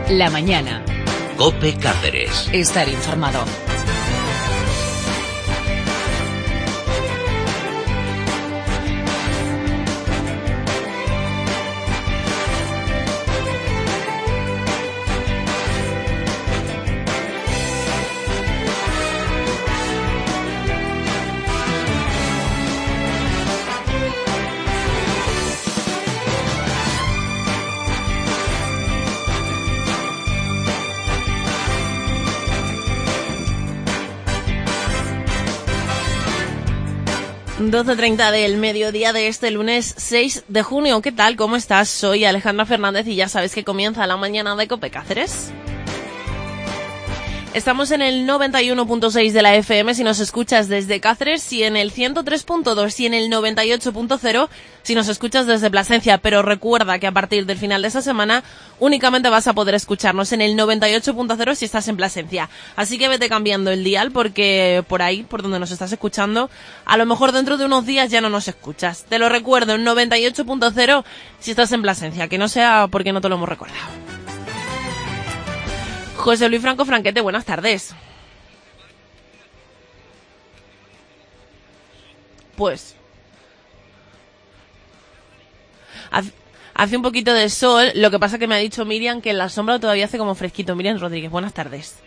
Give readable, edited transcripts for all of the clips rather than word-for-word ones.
La mañana. COPE Cáceres. Estar informado. ...12:30 del mediodía de este lunes 6 de junio. ¿Qué tal? ¿Cómo estás? Soy Alejandra Fernández y ya sabes que comienza la mañana de COPE Cáceres. Estamos en el 91.6 de la FM si nos escuchas desde Cáceres, y en el 103.2 y en el 98.0 si nos escuchas desde Plasencia. Pero recuerda que a partir del final de esta semana únicamente vas a poder escucharnos en el 98.0 si estás en Plasencia. Así que vete cambiando el dial, porque por ahí, por donde nos estás escuchando, a lo mejor dentro de unos días ya no nos escuchas. Te lo recuerdo, en 98.0 si estás en Plasencia, que no sea porque no te lo hemos recordado. José Luis Franco Franquete, buenas tardes. Pues hace un poquito de sol, lo que pasa que me ha dicho Miriam que en la sombra todavía hace como fresquito. Miriam Rodríguez, buenas tardes.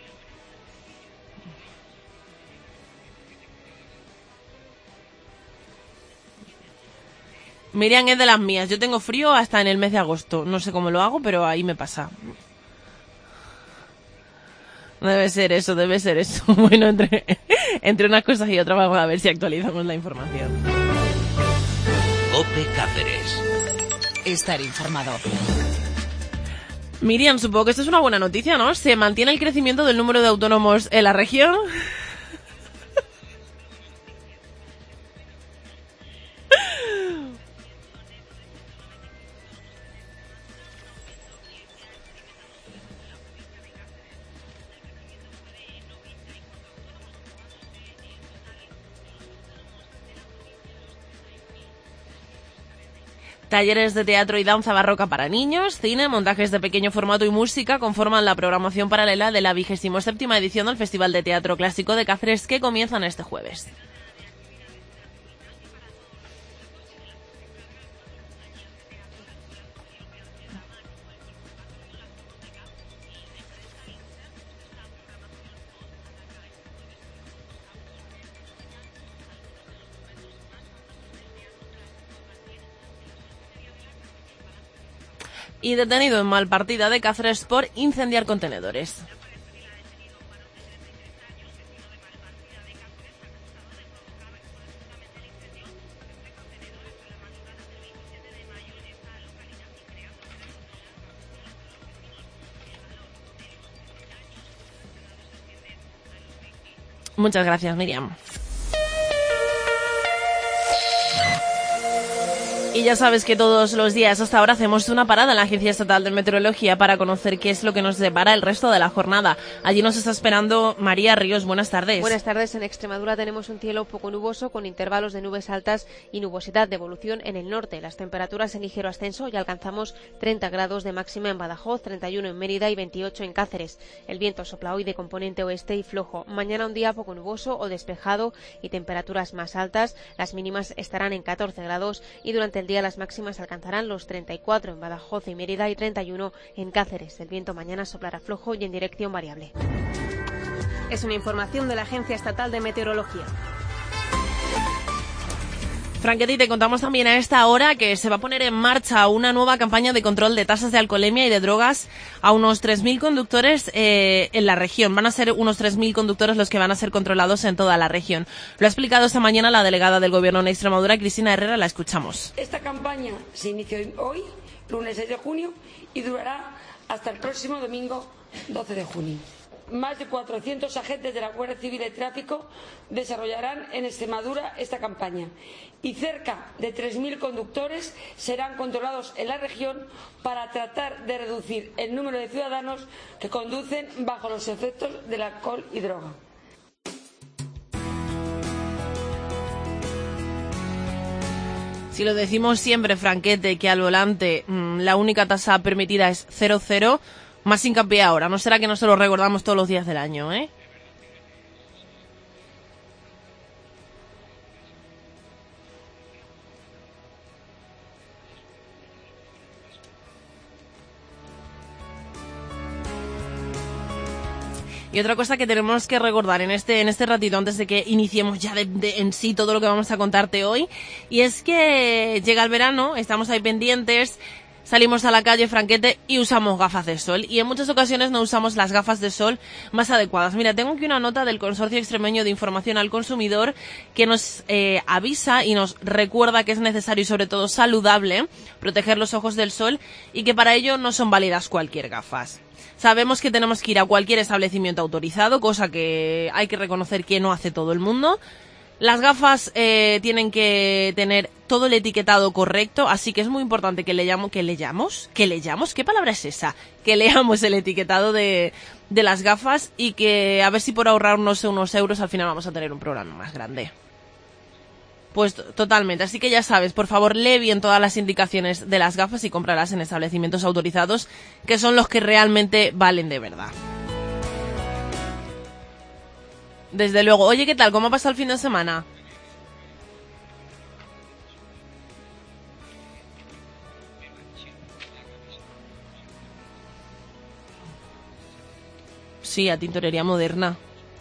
Miriam es de las mías, yo tengo frío hasta en el mes de agosto, no sé cómo lo hago, pero ahí me pasa. Debe ser eso. Bueno, entre unas cosas y otras vamos a ver si actualizamos la información. COPE Cáceres. Estar informado. Miriam, supongo que esto es una buena noticia, ¿no? ¿Se mantiene el crecimiento del número de autónomos en la región? Talleres de teatro y danza barroca para niños, cine, montajes de pequeño formato y música conforman la programación paralela de la 27ª edición del Festival de Teatro Clásico de Cáceres, que comienzan este jueves. Y detenido en Malpartida de Cáceres por incendiar contenedores. Muchas gracias, Miriam. Y ya sabes que todos los días hasta ahora hacemos una parada en la Agencia Estatal de Meteorología para conocer qué es lo que nos depara el resto de la jornada. Allí nos está esperando María Ríos. Buenas tardes. Buenas tardes. En Extremadura tenemos un cielo poco nuboso con intervalos de nubes altas y nubosidad de evolución en el norte. Las temperaturas en ligero ascenso y alcanzamos 30 grados de máxima en Badajoz, 31 en Mérida y 28 en Cáceres. El viento sopla hoy de componente oeste y flojo. Mañana un día poco nuboso o despejado y temperaturas más altas. Las mínimas estarán en 14 grados y durante el día las máximas alcanzarán los 34 en Badajoz y Mérida y 31 en Cáceres. El viento mañana soplará flojo y en dirección variable. Es una información de la Agencia Estatal de Meteorología. Franquete, te contamos también a esta hora que se va a poner en marcha una nueva campaña de control de tasas de alcoholemia y de drogas a unos 3.000 conductores en la región. Van a ser unos 3.000 conductores los que van a ser controlados en toda la región. Lo ha explicado esta mañana la delegada del Gobierno en Extremadura, Cristina Herrera. La escuchamos. Esta campaña se inició hoy, lunes 6 de junio, y durará hasta el próximo domingo 12 de junio. Más de 400 agentes de la Guardia Civil de Tráfico desarrollarán en Extremadura esta campaña y cerca de 3.000 conductores serán controlados en la región para tratar de reducir el número de ciudadanos que conducen bajo los efectos del alcohol y droga. Si lo decimos siempre, Franquete, que al volante la única tasa permitida es 0,0, más hincapié ahora. No será que no se lo recordamos todos los días del año, ¿eh? Y otra cosa que tenemos que recordar en este ratito, antes de que iniciemos ya en sí todo lo que vamos a contarte hoy, y es que llega el verano, estamos ahí pendientes, salimos a la calle, Franquete, y usamos gafas de sol. Y en muchas ocasiones no usamos las gafas de sol más adecuadas. Mira, tengo aquí una nota del Consorcio Extremeño de Información al Consumidor que nos avisa y nos recuerda que es necesario y sobre todo saludable proteger los ojos del sol y que para ello no son válidas cualquier gafas. Sabemos que tenemos que ir a cualquier establecimiento autorizado, cosa que hay que reconocer que no hace todo el mundo. Las gafas tienen que tener todo el etiquetado correcto, así que es muy importante que leamos, ¿qué palabra es esa? Que leamos el etiquetado de las gafas y que a ver si por ahorrarnos unos euros al final vamos a tener un programa más grande. Pues totalmente, así que ya sabes, por favor lee bien todas las indicaciones de las gafas y cómpralas en establecimientos autorizados, que son los que realmente valen de verdad. Desde luego. Oye, ¿qué tal? ¿Cómo ha pasado el fin de semana? Sí, a tintorería moderna.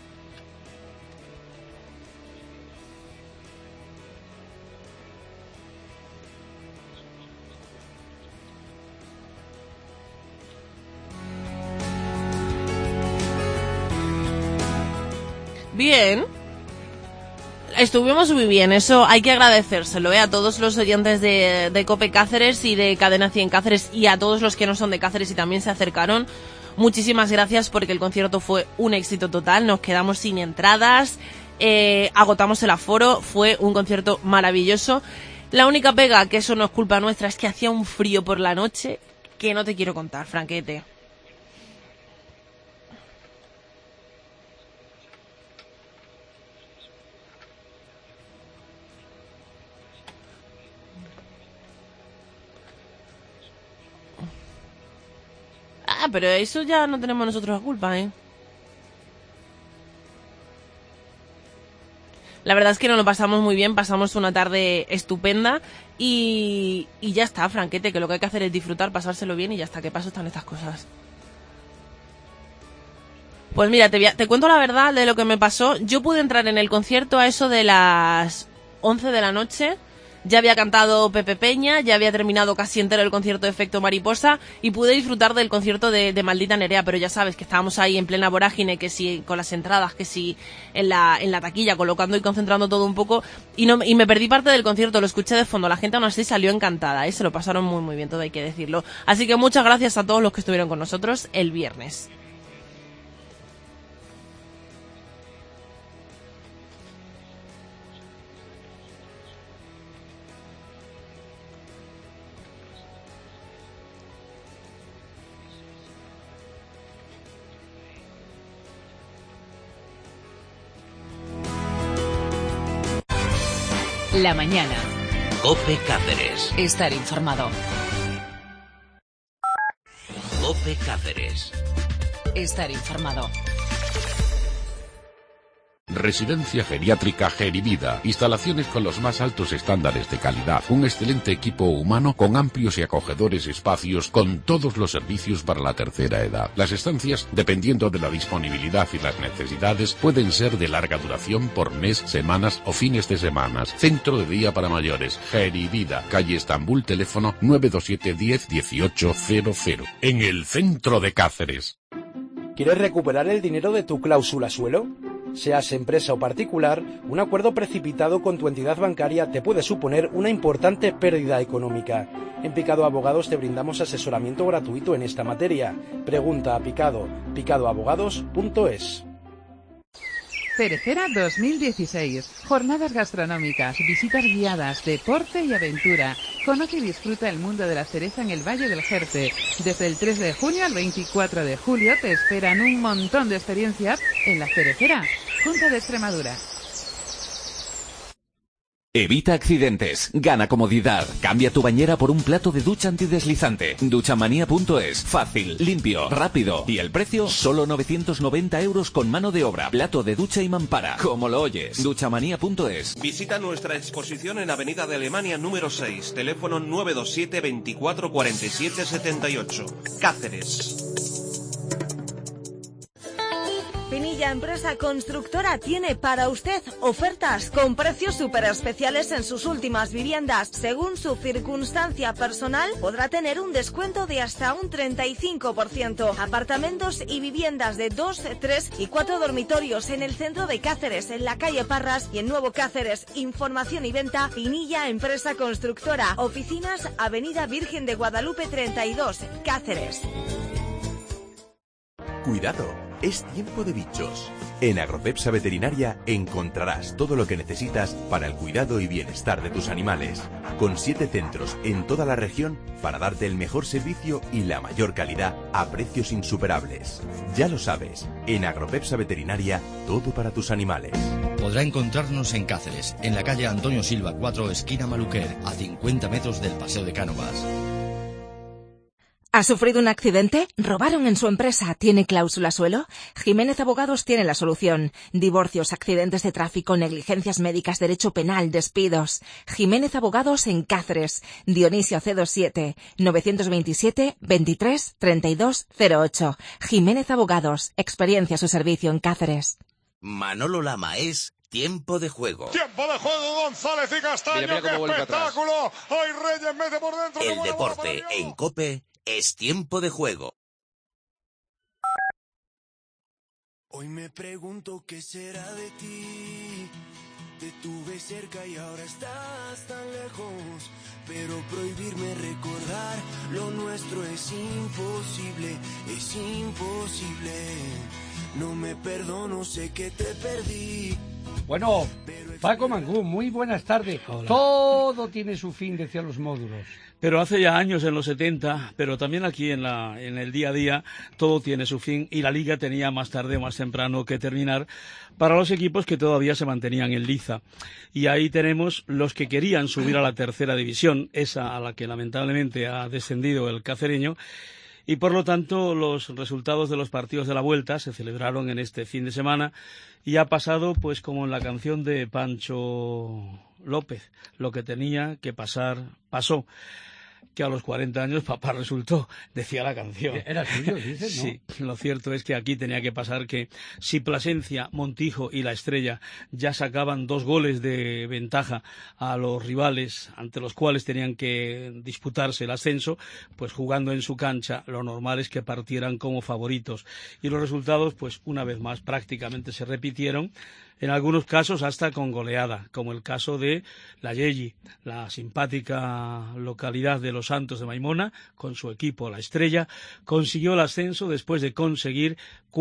Bien. Estuvimos muy bien, eso hay que agradecérselo, a todos los oyentes de COPE Cáceres y de Cadena 100 Cáceres y a todos los que no son de Cáceres y también se acercaron. Muchísimas gracias porque el concierto fue un éxito total, nos quedamos sin entradas, agotamos el aforo, fue un concierto maravilloso. La única pega, que eso no es culpa nuestra, es que hacía un frío por la noche que no te quiero contar, Franquete. Ah, pero eso ya no tenemos nosotros la culpa, ¿eh? La verdad es que nos lo pasamos muy bien, pasamos una tarde estupenda y ya está, Franquete, que lo que hay que hacer es disfrutar, pasárselo bien y ya está, que paso están estas cosas. Pues mira, te cuento la verdad de lo que me pasó. Yo pude entrar en el concierto a eso de las 11 de la noche. Ya había cantado Pepe Peña, ya había terminado casi entero el concierto de Efecto Mariposa y pude disfrutar del concierto de Maldita Nerea, pero ya sabes que estábamos ahí en plena vorágine, que si con las entradas, que si en la taquilla, colocando y concentrando todo un poco, y me perdí parte del concierto, lo escuché de fondo, la gente aún así salió encantada, se lo pasaron muy muy bien, todo hay que decirlo. Así que muchas gracias a todos los que estuvieron con nosotros el viernes. La mañana. COPE Cáceres. Estar informado. COPE Cáceres. Estar informado. Residencia Geriátrica Gerivida. Instalaciones con los más altos estándares de calidad. Un excelente equipo humano con amplios y acogedores espacios con todos los servicios para la tercera edad. Las estancias, dependiendo de la disponibilidad y las necesidades, pueden ser de larga duración por mes, semanas o fines de semanas. Centro de día para mayores. Gerivida. Calle Estambul, teléfono 927 10 18 00. En el centro de Cáceres. ¿Quieres recuperar el dinero de tu cláusula suelo? Seas empresa o particular, un acuerdo precipitado con tu entidad bancaria te puede suponer una importante pérdida económica. En Picado Abogados te brindamos asesoramiento gratuito en esta materia. Pregunta a Picado, picadoabogados.es. Cerecera 2016. Jornadas gastronómicas, visitas guiadas, deporte y aventura. Conoce y disfruta el mundo de la cereza en el Valle del Jerte. Desde el 3 de junio al 24 de julio te esperan un montón de experiencias en la Cerecera, Junta de Extremadura. Evita accidentes, gana comodidad. Cambia tu bañera por un plato de ducha antideslizante. Duchamanía.es. Fácil, limpio, rápido. Y el precio, solo 990 € con mano de obra, plato de ducha y mampara. Como lo oyes. Duchamanía.es. Visita nuestra exposición en Avenida de Alemania número 6, teléfono 927 24 47 78, Cáceres. Pinilla Empresa Constructora tiene para usted ofertas con precios súper especiales en sus últimas viviendas. Según su circunstancia personal, podrá tener un descuento de hasta un 35%. Apartamentos y viviendas de 2, 3 y 4 dormitorios en el centro de Cáceres, en la calle Parras y en Nuevo Cáceres. Información y venta, Pinilla Empresa Constructora. Oficinas, Avenida Virgen de Guadalupe 32, Cáceres. Cuidado, es tiempo de bichos. En Agrocepsa Veterinaria encontrarás todo lo que necesitas para el cuidado y bienestar de tus animales, con 7 centros en toda la región para darte el mejor servicio y la mayor calidad a precios insuperables. Ya lo sabes, en Agrocepsa Veterinaria, todo para tus animales. Podrá encontrarnos en Cáceres, en la calle Antonio Silva 4, esquina Maluquer, a 50 metros del Paseo de Cánovas. ¿Ha sufrido un accidente? ¿Robaron en su empresa? ¿Tiene cláusula suelo? Jiménez Abogados tiene la solución. Divorcios, accidentes de tráfico, negligencias médicas, derecho penal, despidos. Jiménez Abogados en Cáceres. Dionisio C27 927 23 32 08. Jiménez Abogados. Experiencia a su servicio en Cáceres. Manolo Lama es Tiempo de Juego. Tiempo de juego, González y Castaño. Mira, ¡qué espectáculo! ¡Ay, Reyes mete por dentro! El deporte en COPE es Tiempo de Juego. Hoy me pregunto qué será de ti. Te tuve cerca y ahora estás tan lejos. Pero prohibirme recordar lo nuestro es imposible, es imposible. No me perdono, sé que te perdí. Bueno, Paco Mangú, muy buenas tardes. Hola. Todo tiene su fin, decían los módulos. Pero hace ya años, en los 70, pero también aquí en el día a día, todo tiene su fin y la Liga tenía más tarde o más temprano que terminar para los equipos que todavía se mantenían en liza. Y ahí tenemos los que querían subir a la tercera división, esa a la que lamentablemente ha descendido el cacereño. Y por lo tanto los resultados de los partidos de la vuelta se celebraron en este fin de semana y ha pasado pues como en la canción de Pancho López, lo que tenía que pasar pasó. Que a los 40 años papá resultó, decía la canción. Era suyo, dices, ¿no? Sí, lo cierto es que aquí tenía que pasar que si Plasencia, Montijo y La Estrella ya sacaban 2 goles de ventaja a los rivales ante los cuales tenían que disputarse el ascenso, pues jugando en su cancha, lo normal es que partieran como favoritos. Y los resultados, pues una vez más, prácticamente se repitieron. En algunos casos hasta con goleada, como el caso de La Yelli, la simpática localidad de Los Santos de Maimona, con su equipo La Estrella, consiguió el ascenso después de conseguir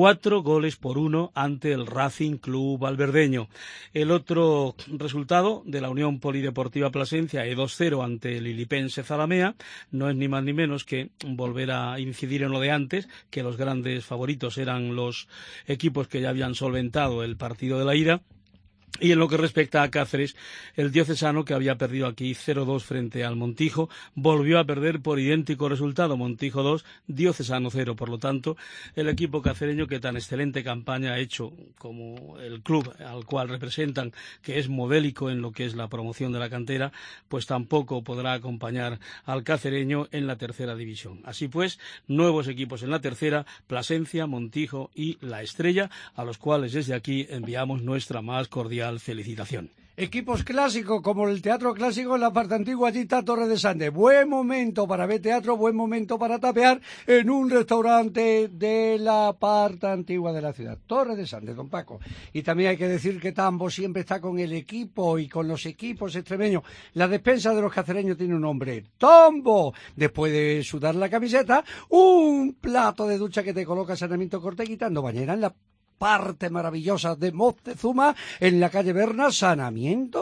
4-1 ante el Racing Club alberdeño. El otro resultado de la Unión Polideportiva Plasencia, 2-0 ante el Lilipense Zalamea, no es ni más ni menos que volver a incidir en lo de antes, que los grandes favoritos eran los equipos que ya habían solventado el partido de la ida. Y en lo que respecta a Cáceres, el diocesano, que había perdido aquí 0-2 frente al Montijo, volvió a perder por idéntico resultado, Montijo 2, diocesano 0. Por lo tanto, el equipo cacereño que tan excelente campaña ha hecho como el club al cual representan, que es modélico en lo que es la promoción de la cantera, pues tampoco podrá acompañar al cacereño en la tercera división. Así pues, nuevos equipos en la tercera, Plasencia, Montijo y La Estrella, a los cuales desde aquí enviamos nuestra más cordial felicitación. Equipos clásicos como el Teatro Clásico en la parte antigua, allí está Torre de Sande. Buen momento para ver teatro, buen momento para tapear en un restaurante de la parte antigua de la ciudad. Torre de Sande, don Paco. Y también hay que decir que Tambo siempre está con el equipo y con los equipos extremeños. La despensa de los cacereños tiene un nombre, Tambo. Después de sudar la camiseta, un plato de ducha que te coloca Saneamiento Corte quitando bañera en la parte maravillosa de Moctezuma, en la calle Berna, Saneamiento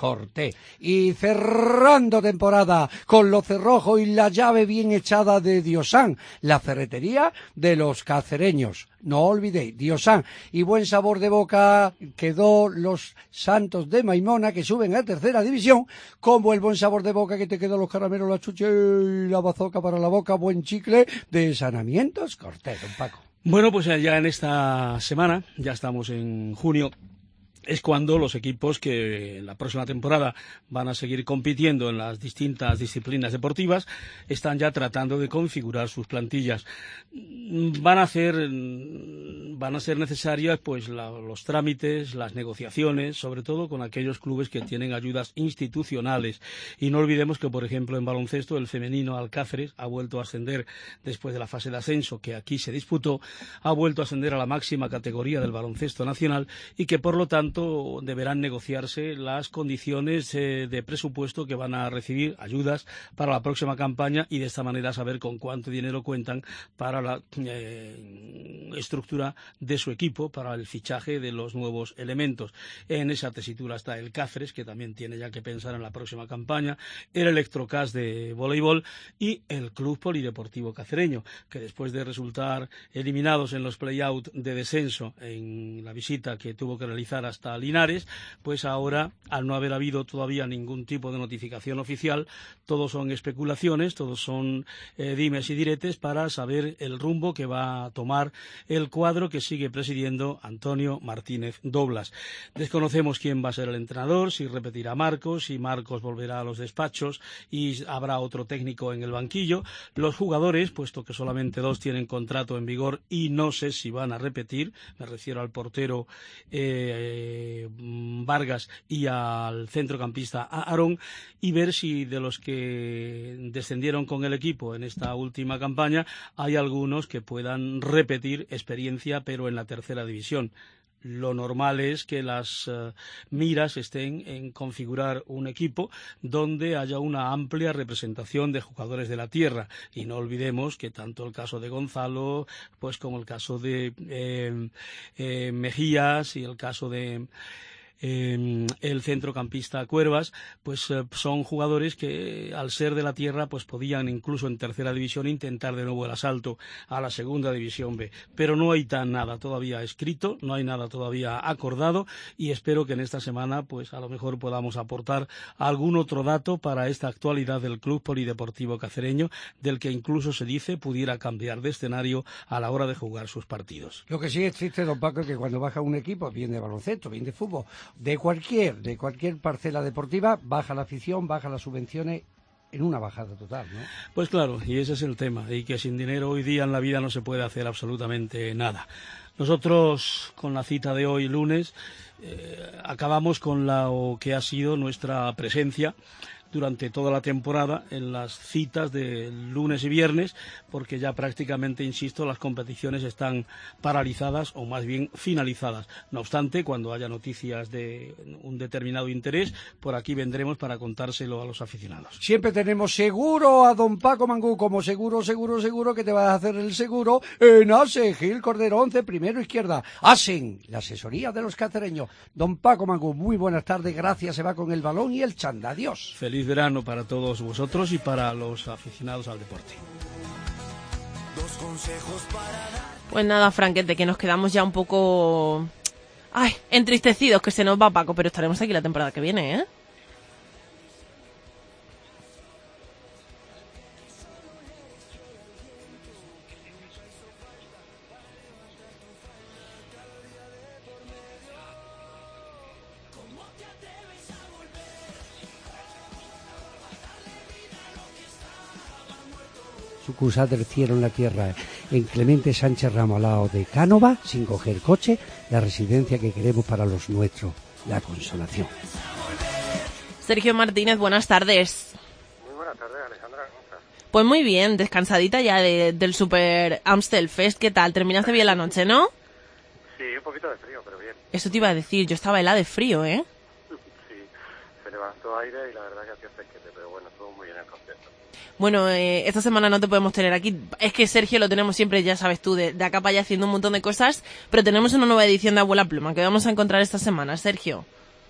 Cortés. Y cerrando temporada con los cerrojos y la llave bien echada de Diosán, la ferretería de los cacereños. No olvidéis, Diosán. Y buen sabor de boca quedó los Santos de Maimona, que suben a tercera división, como el buen sabor de boca que te quedó los caramelos, la chuche y la bazoca para la boca, buen chicle de Sanamientos Cortés, don Paco. Bueno, pues ya en esta semana, ya estamos en junio, es cuando los equipos que en la próxima temporada van a seguir compitiendo en las distintas disciplinas deportivas están ya tratando de configurar sus plantillas. Van a ser necesarias pues los trámites, las negociaciones, sobre todo con aquellos clubes que tienen ayudas institucionales. Y no olvidemos que, por ejemplo, en baloncesto el femenino Alcáceres ha vuelto a ascender después de la fase de ascenso que aquí se disputó, ha vuelto a ascender a la máxima categoría del baloncesto nacional y que, por lo tanto, deberán negociarse las condiciones de presupuesto que van a recibir, ayudas para la próxima campaña, y de esta manera saber con cuánto dinero cuentan para la estructura de su equipo, para el fichaje de los nuevos elementos. En esa tesitura está el Cáceres, que también tiene ya que pensar en la próxima campaña, el Electrocas de voleibol y el Club Polideportivo Cacereño, que después de resultar eliminados en los play-out de descenso en la visita que tuvo que realizar hasta Linares, pues ahora, al no haber habido todavía ningún tipo de notificación oficial, todos son especulaciones, todos son dimes y diretes para saber el rumbo que va a tomar el cuadro que sigue presidiendo Antonio Martínez Doblas. Desconocemos quién va a ser el entrenador, si repetirá Marcos, si Marcos volverá a los despachos y habrá otro técnico en el banquillo. Los jugadores, puesto que solamente 2 tienen contrato en vigor y no sé si van a repetir, me refiero al portero Vargas y al centrocampista Aarón, y ver si de los que descendieron con el equipo en esta última campaña hay algunos que puedan repetir experiencia pero en la tercera división. Lo normal es que las miras estén en configurar un equipo donde haya una amplia representación de jugadores de la tierra, y no olvidemos que tanto el caso de Gonzalo pues como el caso de Mejías y el caso de el centrocampista Cuervas, pues son jugadores que al ser de la tierra pues podían incluso en tercera división intentar de nuevo el asalto a la segunda división B, pero no hay nada todavía escrito, no hay nada todavía acordado, y espero que en esta semana pues a lo mejor podamos aportar algún otro dato para esta actualidad del Club Polideportivo Cacereño, del que incluso se dice pudiera cambiar de escenario a la hora de jugar sus partidos. Lo que sí es triste, don Paco, es que cuando baja un equipo, bien de baloncesto, bien de fútbol, de cualquier parcela deportiva, baja la afición, baja las subvenciones, en una bajada total, ¿no? Pues claro, y ese es el tema, y que sin dinero hoy día en la vida no se puede hacer absolutamente nada. Nosotros, con la cita de hoy, lunes, acabamos con lo que ha sido nuestra presencia durante toda la temporada en las citas de lunes y viernes, porque ya prácticamente, insisto, las competiciones están paralizadas o más bien finalizadas. No obstante, cuando haya noticias de un determinado interés, por aquí vendremos para contárselo a los aficionados. Siempre tenemos seguro a don Paco Mangú, como seguro que te vas a hacer el seguro en ASEN, Gil Cordero 11, primero izquierda. ASEN, la asesoría de los cacereños. Don Paco Mangú, muy buenas tardes, gracias, se va con el balón y el chanda. Adiós. Feliz verano para todos vosotros y para los aficionados al deporte. Pues nada, Franquete, que nos quedamos ya un poco entristecidos, que se nos va Paco, pero estaremos aquí la temporada que viene, ¿eh? Sucursal del cielo en la tierra, en Clemente Sánchez Ramos, al lado de Cánova, sin coger coche, la residencia que queremos para los nuestros, la Consolación. Sergio Martínez, buenas tardes. Muy buenas tardes, Alejandra, ¿cómo estás? Pues muy bien, descansadita ya del Super Amstel Fest. ¿Qué tal? ¿Terminaste bien la noche, no? Sí, un poquito de frío, pero bien. Eso te iba a decir, yo estaba helada de frío, ¿eh? Sí, se levantó aire y la verdad que hacía fresquete, pero bueno, estuvo muy bien el concierto. Bueno, esta semana no te podemos tener aquí. Es que Sergio lo tenemos siempre, ya sabes tú, de acá para allá haciendo un montón de cosas, pero tenemos una nueva edición de Abuela Pluma que vamos a encontrar esta semana, Sergio.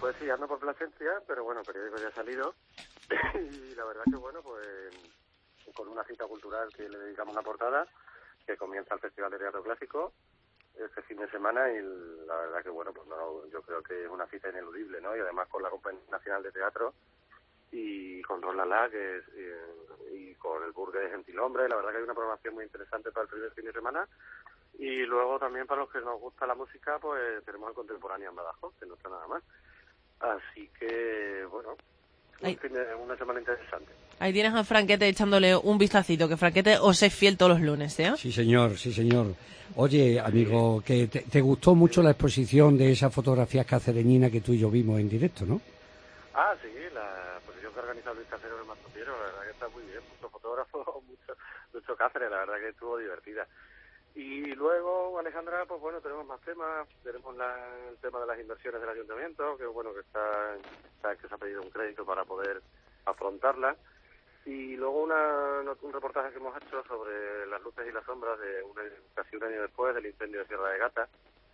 Pues sí, ando por Plasencia, pero bueno, el periódico ya ha salido. Y la verdad que bueno, pues con una cita cultural que le dedicamos una portada, que comienza el Festival de Teatro Clásico este fin de semana, y la verdad que bueno, pues no, yo creo que es una cita ineludible, ¿no? Y además con la Compañía Nacional de Teatro y con Ron Lala, que es, y con el Burgue de Gentilhombre, la verdad que hay una programación muy interesante para el primer fin de semana. Y luego también para los que nos gusta la música, pues tenemos el Contemporáneo en Badajoz, que no está nada mal. Así que, bueno, una semana interesante. Ahí tienes a Franquete echándole un vistacito, que Franquete os es fiel todos los lunes, ¿eh? Sí, señor, sí, señor. Oye, amigo, que te gustó mucho la exposición de esas fotografías cacereñinas que tú y yo vimos en directo, ¿no? Ah, sí, la exposición que ha organizado Luis Casero del Mastropiero, la verdad que está muy bien, muchos fotógrafos, mucho Cáceres, la verdad que estuvo divertida. Y luego, Alejandra, pues bueno, tenemos más temas. Tenemos el tema de las inversiones del ayuntamiento, que bueno, que que se ha pedido un crédito para poder afrontarla. Y luego un reportaje que hemos hecho sobre las luces y las sombras de casi un año después del incendio de Sierra de Gata,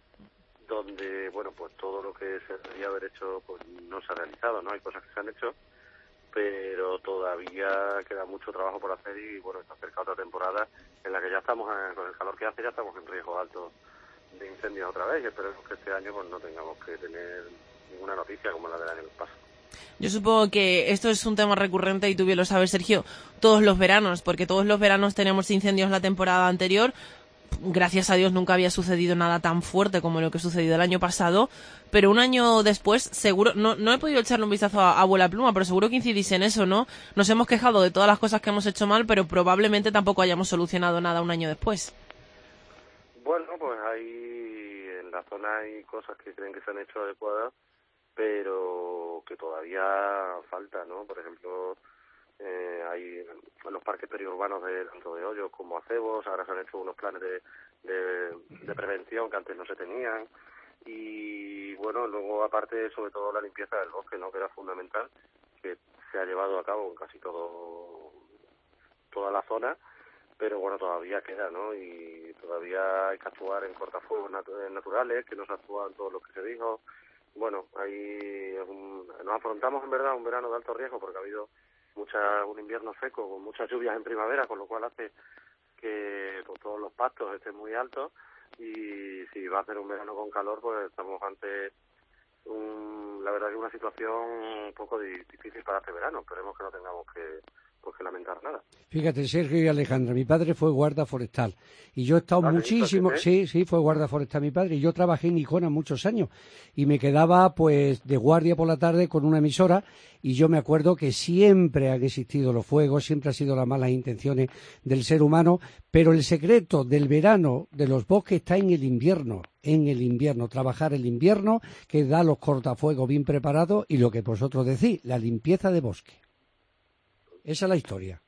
donde, bueno, pues todo lo que se debería haber hecho pues no se ha realizado, ¿no? Hay cosas que se han hecho, pero todavía queda mucho trabajo por hacer y, bueno, está cerca otra temporada en la que ya estamos, con el calor que hace, ya estamos en riesgo alto de incendios otra vez, y esperemos que este año pues no tengamos que tener ninguna noticia como la del año pasado. Yo supongo que esto es un tema recurrente, y tú bien lo sabes, Sergio, todos los veranos, porque todos los veranos tenemos incendios la temporada anterior. Gracias a Dios nunca había sucedido nada tan fuerte como lo que sucedió el año pasado, pero un año después, seguro, no he podido echarle un vistazo a Vuela Pluma, pero seguro que incidís en eso, ¿no? Nos hemos quejado de todas las cosas que hemos hecho mal, pero probablemente tampoco hayamos solucionado nada un año después. Bueno, pues ahí en la zona hay cosas que creen que se han hecho adecuadas, pero que todavía falta, ¿no? Por ejemplo, hay en los parques periurbanos tanto de Hoyos como Acebos, ahora se han hecho unos planes de prevención que antes no se tenían. Y bueno, luego aparte, sobre todo la limpieza del bosque, ¿no? Que era fundamental, que se ha llevado a cabo en casi toda la zona, pero bueno, todavía queda, ¿no? Y todavía hay que actuar en cortafuegos naturales, que no se actúa en todo lo que se dijo. Bueno, ahí nos afrontamos en verdad un verano de alto riesgo, porque ha habido un invierno seco con muchas lluvias en primavera, con lo cual hace que pues, todos los pastos estén muy altos, y si va a ser un verano con calor, pues estamos ante la verdad que una situación un poco difícil para este verano. Esperemos que no tengamos que lamentar nada. Fíjate, Sergio y Alejandra, mi padre fue guarda forestal y yo he estado muchísimo, sí, fue guarda forestal mi padre, y yo trabajé en Icona muchos años y me quedaba pues de guardia por la tarde con una emisora, y yo me acuerdo que siempre han existido los fuegos, siempre han sido las malas intenciones del ser humano, pero el secreto del verano de los bosques está en el invierno, trabajar el invierno, que da los cortafuegos bien preparados, y lo que vosotros decís, la limpieza de bosque. Esa es la historia.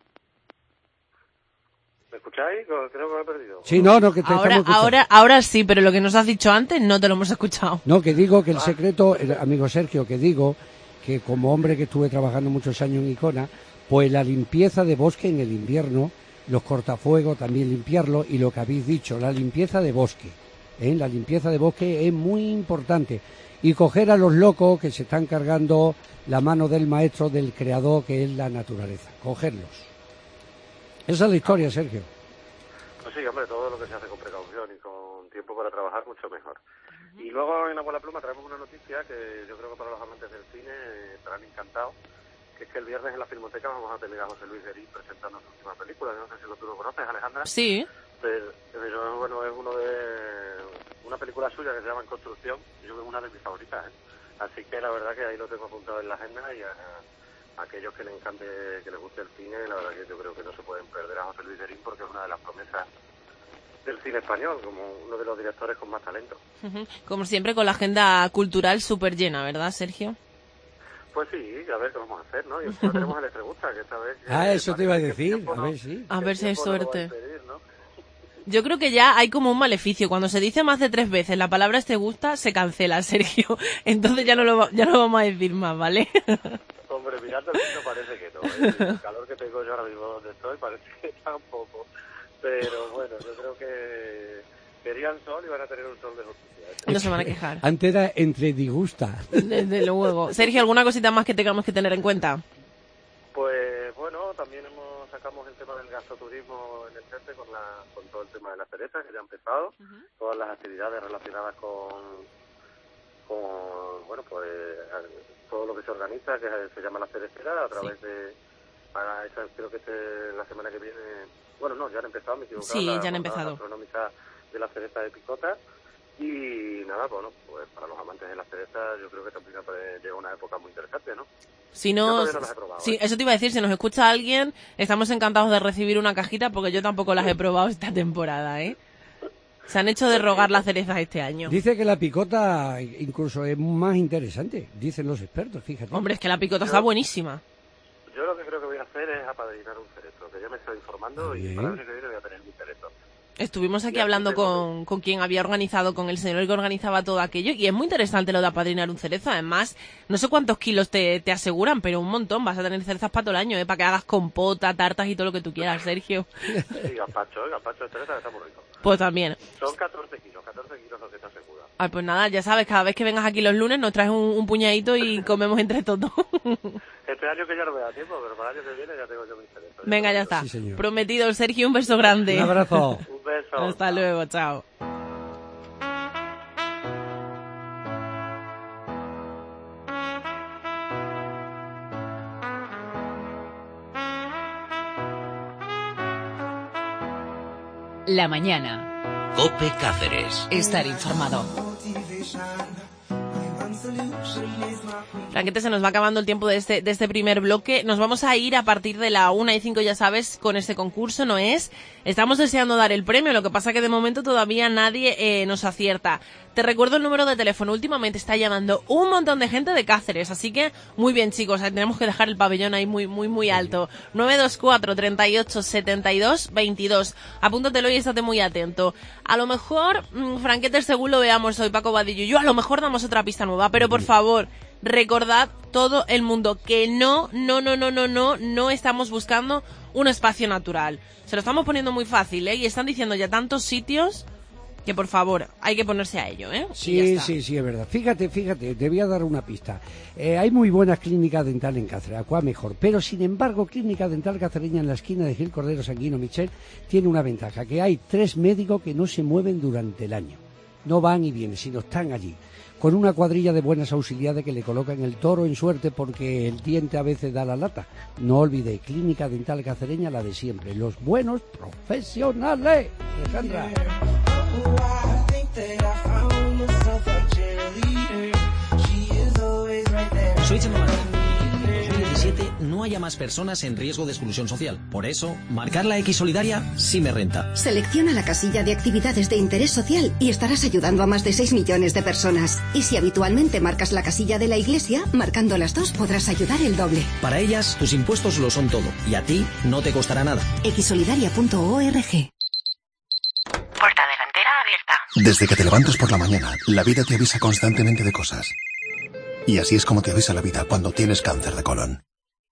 ¿Me escucháis? Creo que me he perdido. Sí, no, que te estamos escuchando. Ahora sí, pero lo que nos has dicho antes no te lo hemos escuchado. No, que digo que el secreto, amigo Sergio, que digo que como hombre que estuve trabajando muchos años en Icona, pues la limpieza de bosque en el invierno, los cortafuegos también limpiarlo, y lo que habéis dicho, la limpieza de bosque. La limpieza de bosque es muy importante. Y coger a los locos que se están cargando la mano del maestro, del creador, que es la naturaleza. Cogerlos. Esa es la historia, Sergio. Pues sí, hombre, todo lo que se hace con precaución y con tiempo para trabajar, mucho mejor. Y luego en Abuela Pluma traemos una noticia que yo creo que para los amantes del cine estarán encantados, que es que el viernes en la Filmoteca vamos a tener a José Luis Guerín presentando su última película. No sé si tú lo conoces, Alejandra. Sí. Pero bueno, es una película suya que se llama En Construcción, y yo creo que es una de mis favoritas, ¿eh? Así que la verdad que ahí lo tengo apuntado en la agenda, y a aquellos que les encante, que les guste el cine, la verdad que yo creo que no se pueden perder a José Luis Guerín, porque es una de las promesas del cine español, como uno de los directores con más talento. Como siempre, con la agenda cultural súper llena, ¿verdad, Sergio? Pues sí, a ver qué vamos a hacer, ¿no? Y encima tenemos el Estregusta, que esta vez... Eso te iba a decir, a ver, sí. A ver si hay suerte. Yo creo que ya hay como un maleficio. Cuando se dice más de 3 veces la palabra Estregusta, se cancela, Sergio. Entonces ya no lo vamos a decir más, ¿vale? Hombre, mirando el cielo parece que no. El calor que tengo yo ahora mismo donde estoy parece que está un poco. Pero bueno, yo creo que querían sol y van a tener un sol de justicia. No se van a quejar. Antes era entre disgusta. Desde luego. Sergio, ¿alguna cosita más que tengamos que tener en cuenta? Pues bueno, también sacamos el tema del gasoturismo en el CERTE con todo el tema de las cerezas, que ya ha empezado, todas las actividades relacionadas con bueno, pues todo lo que se organiza, que se llama la cerecera, a través de, para esa, creo que la semana que viene, bueno, no, ya han empezado, me equivoco. Sí, ya han empezado. La astronómica de la cereza de Picota. Y nada, bueno, pues para los amantes de la cereza yo creo que también llega una época muy interesante, ¿no? Si no, yo no las he probado, sí, eso te iba a decir, si nos escucha alguien, estamos encantados de recibir una cajita porque yo tampoco las he probado esta temporada, ¿eh? Se han hecho de rogar las cerezas este año. Dice que la picota incluso es más interesante, dicen los expertos, fíjate. Hombre, es que la picota está buenísima. Yo lo que creo que voy a hacer es apadrinar un cerezo, que ya me estoy informando y para el año que viene voy a tener mi cerezo. Estuvimos aquí hablando con quien había organizado, con el señor que organizaba todo aquello, y es muy interesante lo de apadrinar un cerezo. Además, no sé cuántos kilos te aseguran, pero un montón. Vas a tener cerezas para todo el año, para que hagas compota, tartas y todo lo que tú quieras, Sergio. Sí, gazpacho de cereza, que está muy rico. Pues también. Son 14 kilos lo que te asegura. Ay, pues nada, ya sabes, cada vez que vengas aquí los lunes nos traes un puñadito y comemos entre todos. Este año que ya no me da tiempo, pero para el año que viene ya tengo yo mi cerezo. Venga, ya está. Sí, prometido, Sergio, un beso grande. Un abrazo. Un beso. Hasta luego, chao. La mañana. COPE Cáceres. Estar informado. Franquete, se nos va acabando el tiempo de este primer bloque. Nos vamos a ir a partir de la 1:05, ya sabes, con este concurso, ¿no es? Estamos deseando dar el premio, lo que pasa que de momento todavía nadie nos acierta. Te recuerdo el número de teléfono. Últimamente está llamando un montón de gente de Cáceres, así que muy bien, chicos, tenemos que dejar el pabellón ahí muy alto. 924 38 72 22. Apúntatelo y estate muy atento. A lo mejor, Franquete, según lo veamos hoy, Paco Vadillo y yo, a lo mejor damos otra pista nueva, pero por favor, recordad todo el mundo que no estamos buscando un espacio natural. Se lo estamos poniendo muy fácil, ¿eh? Y están diciendo ya tantos sitios que, por favor, hay que ponerse a ello, ¿eh? Sí, es verdad. Fíjate, te voy a dar una pista. Hay muy buenas clínicas dentales en Cáceres, a cuál mejor, pero sin embargo, Clínica Dental Cacereña en la esquina de Gil Cordero Sanguino Michel tiene una ventaja, que hay 3 médicos que no se mueven durante el año. No van y vienen, sino están allí, con una cuadrilla de buenas auxiliares que le colocan el toro en suerte porque el diente a veces da la lata. No olvide, Clínica Dental Cacereña, la de siempre, los buenos profesionales. Alejandra. Soy Chema Martín. En 2017 no haya más personas en riesgo de exclusión social. Por eso, marcar la X solidaria sí me renta. Selecciona la casilla de actividades de interés social y estarás ayudando a más de 6 millones de personas. Y si habitualmente marcas la casilla de la iglesia, marcando las dos podrás ayudar el doble. Para ellas, tus impuestos lo son todo. Y a ti no te costará nada. xsolidaria.org. Puerta delantera abierta. Desde que te levantas por la mañana, la vida te avisa constantemente de cosas. Y así es como te avisa la vida cuando tienes cáncer de colon.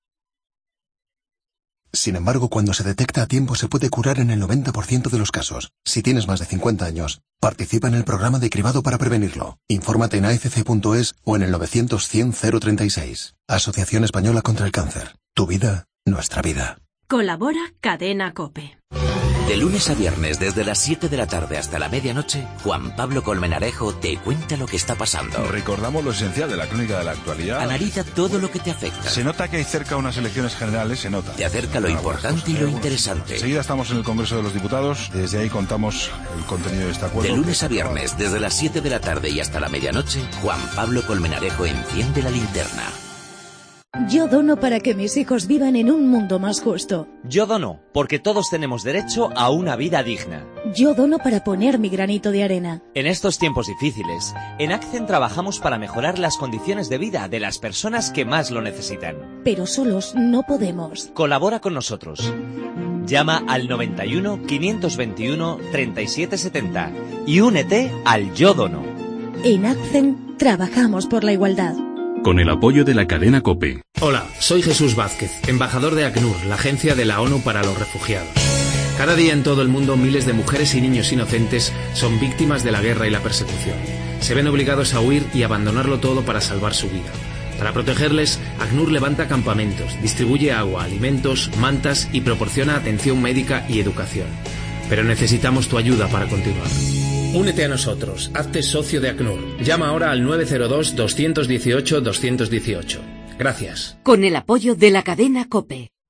Sin embargo, cuando se detecta a tiempo se puede curar en el 90% de los casos. Si tienes más de 50 años, participa en el programa de cribado para prevenirlo. Infórmate en AFC.es o en el 900-100-036. Asociación Española contra el Cáncer. Tu vida, nuestra vida. Colabora Cadena COPE. De lunes a viernes, desde las 7 de la tarde hasta la medianoche, Juan Pablo Colmenarejo te cuenta lo que está pasando. Recordamos lo esencial de la crónica de la actualidad. Analiza todo lo que te afecta. Se nota que hay cerca unas elecciones generales, se nota. Te acerca lo importante y lo interesante. Enseguida estamos en el Congreso de los Diputados, desde ahí contamos el contenido de este acuerdo. De lunes a viernes, desde las 7 de la tarde y hasta la medianoche, Juan Pablo Colmenarejo enciende la linterna. Yo dono para que mis hijos vivan en un mundo más justo. Yo dono porque todos tenemos derecho a una vida digna. Yo dono para poner mi granito de arena. En estos tiempos difíciles, en Accent trabajamos para mejorar las condiciones de vida de las personas que más lo necesitan. Pero solos no podemos. Colabora con nosotros. Llama al 91 521 3770 y únete al Yo Dono. En Accent trabajamos por la igualdad. Con el apoyo de la cadena COPE. Hola, soy Jesús Vázquez, embajador de ACNUR, la agencia de la ONU para los refugiados. Cada día en todo el mundo miles de mujeres y niños inocentes son víctimas de la guerra y la persecución. Se ven obligados a huir y abandonarlo todo para salvar su vida. Para protegerles, ACNUR levanta campamentos, distribuye agua, alimentos, mantas y proporciona atención médica y educación. Pero necesitamos tu ayuda para continuar. Únete a nosotros, hazte socio de ACNUR. Llama ahora al 902-218-218. Gracias. Con el apoyo de la cadena COPE.